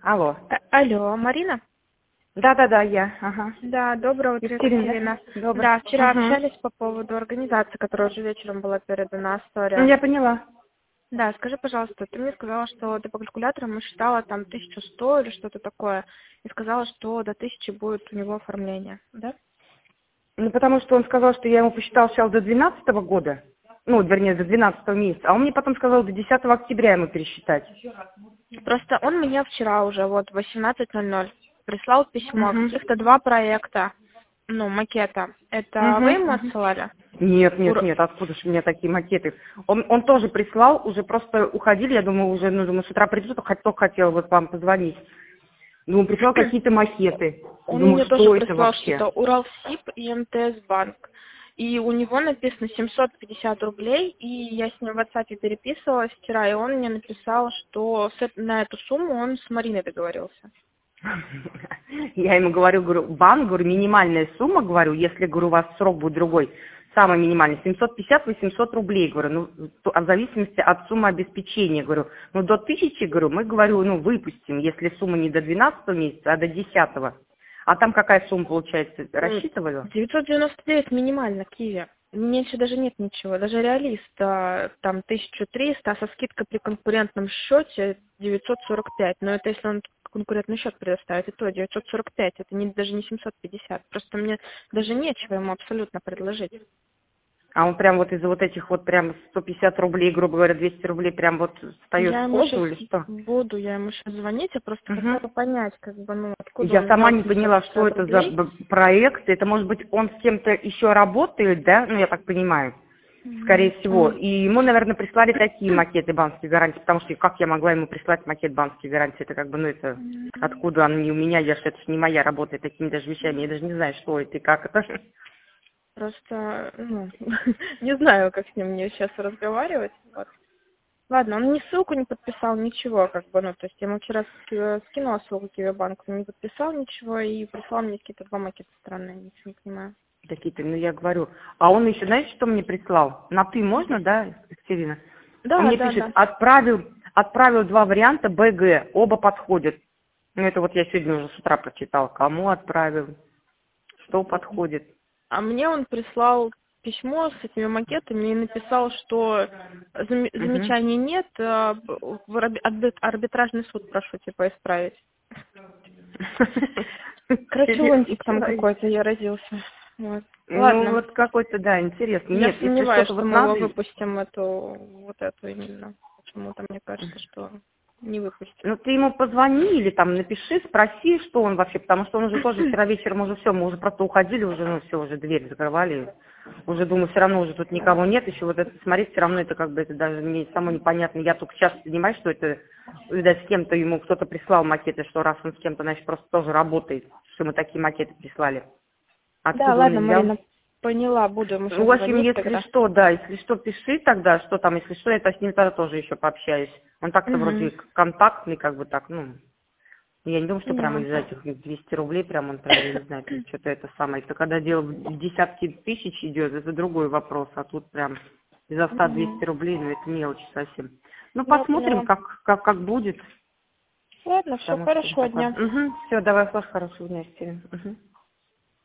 Алло. Алло, Марина? Да-да-да, я. Ага. Да, доброе утро, Екатерина, Екатерина. да? Доброе. Да, вчера Угу. общались по поводу организации, которая уже вечером была передана, история. Я поняла. Да, скажи, пожалуйста, ты мне сказала, что ты по калькуляторам считала там 1100 или что-то такое, и сказала, что до 1000 будет у него оформление, да? Ну, потому что он сказал, что я ему посчитал сначала до 12-го года, ну, вернее, до 12-го месяца, а он мне потом сказал до 10 октября ему пересчитать. Просто он мне вчера уже, вот, в 18:00 прислал письмо, Угу. каких-то 2 проекта, ну, макета. Это вы ему Угу. отсылали? Нет, нет, нет, откуда же у меня такие макеты? Он тоже прислал, уже просто уходили, я думаю, уже, ну, думаю, с утра придут, только хотела вот вам позвонить. Ну, прислал какие-то макеты. Он Думаю, мне тоже что это прислал вообще? что-то Уралсиб и МТС банк. И у него написано 750 рублей, и я с ним в WhatsApp переписывалась вчера, и он мне написал, что на эту сумму он с Мариной договорился. Я ему говорю, банк, говорю, минимальная сумма, говорю, если, говорю, у вас срок будет другой, самый минимальный, 750-800 рублей, говорю, ну, в зависимости от суммы обеспечения, говорю, ну, до 1000, говорю, мы, говорю, ну, выпустим, если сумма не до 12 месяца, а до 10-го. А там какая сумма получается, рассчитывали? 999 минимально, Киви. У меня еще даже нет ничего, даже реалист, там 1300, а со скидкой при конкурентном счете 945. Но это если он конкурентный счет предоставит, и то 945, это даже не 750. Просто мне даже нечего ему абсолютно предложить. А он прям вот из-за вот этих вот прям 150 рублей, грубо говоря, 200 рублей прям вот встает Я в ему позу сейчас или что? я ему сейчас звонить, я просто хотела Угу. бы понять, как бы, ну, откуда Я он сама взял не поняла, что 750 это за рублей. проект. Это, может быть, он с кем-то еще работает, да? Ну, я так понимаю, скорее всего. Он И ему, наверное, прислали такие макеты банковской гарантии, потому что как я могла ему прислать макет банковской гарантии? Это как бы, ну, это откуда она не у меня, это ж не моя работа, такими даже вещами. Я даже не знаю, что это и как это. просто, ну, не знаю, как с ним мне сейчас разговаривать. Вот. Ладно, он ни ссылку не подписал, ничего, как бы, ну, то есть я ему вчера скинула ссылку Киви-банк, он не подписал ничего и прислал мне какие-то 2 макета странные, ничего не понимаю. Какие-то, ну, я говорю. А он еще, знаете, что мне прислал? На «ты» можно, да, Екатерина? Он Да, мне да, пишет, да. отправил 2 варианта БГ, оба подходят. Ну, это вот я сегодня уже с утра прочитал. Кому отправил, что подходит. А мне он прислал письмо с этими макетами и написал, что Угу. замечаний нет, арбитражный суд прошу, типа, исправить. Короче, Интересный лунтик там человек. какой-то я родился. Вот. Ну, Ладно. вот какой-то, да, интересный. Я Нет, если сомневаюсь, что-то что вот мы его надо, выпустим, вот эту именно. Почему-то мне кажется, что не выпустим. ну, ты ему позвони или там напиши, спроси, что он вообще, потому что он уже тоже вчера вечером уже все, мы уже просто уходили, уже, ну, все, уже дверь закрывали. Уже думаю, все равно уже тут никого нет, еще вот это смотреть, все равно это как бы, это даже мне самой непонятно. Я только сейчас понимаю, что это, видать, с кем-то ему кто-то прислал макеты, что раз он с кем-то, значит, просто тоже работает, что мы такие макеты прислали. Да, Откуда он ладно, их взял? Марина, поняла, буду ему Ну, сейчас в общем, звонить если тогда. что, да, если что, пиши тогда, что там, если что, я с ним тогда тоже еще пообщаюсь. Он так-то вроде Угу. контактный, как бы так, ну, я не думаю, что прямо из-за Понятно. этих 200 рублей, прям он прям, я не знаю, там что-то это самое. Это когда дело в десятки тысяч идет, это другой вопрос, а тут прям за 100-200 Угу. рублей, ну, это мелочь совсем. Ну, Да, посмотрим, поняла. как будет, Ладно, все, потому что хорошего такое. дня. Угу, все, давай, хорошего дня, Екатерина. Мгм.